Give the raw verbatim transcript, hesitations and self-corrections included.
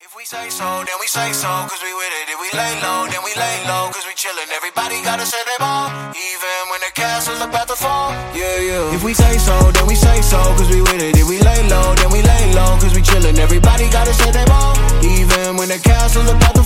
If we say so, then we say so, cause we with it. If we lay low, then we lay low, cause we chillin'. Everybody gotta say they ball, even when the castle's about to fall. Yeah, yeah. If we say so, then we say so, cause we with it. If we lay low, then we lay low, cause we chillin'. Everybody gotta say they ball, even when the castle's about to fall.